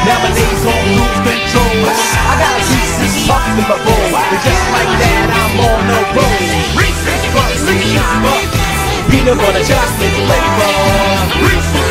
Now my days on lose control. I got a Reese's Puffs in my bowl, and just like that I'm on the road. Reese's Puffs, peanut butter chocolate flavor. Reese's